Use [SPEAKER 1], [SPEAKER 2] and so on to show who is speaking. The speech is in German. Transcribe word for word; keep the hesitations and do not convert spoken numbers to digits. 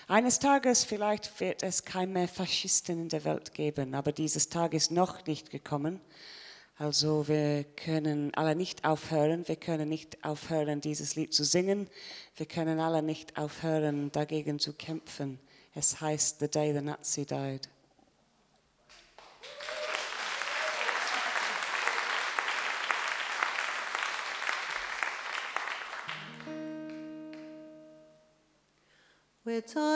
[SPEAKER 1] Eines Tages vielleicht wird es keine mehr Faschisten in der Welt geben, aber dieses Tag ist noch nicht gekommen. Also wir können alle nicht aufhören, wir können nicht aufhören, dieses Lied zu singen. Wir können alle nicht aufhören, dagegen zu kämpfen. Es heißt The Day the Nazi Died.
[SPEAKER 2] We're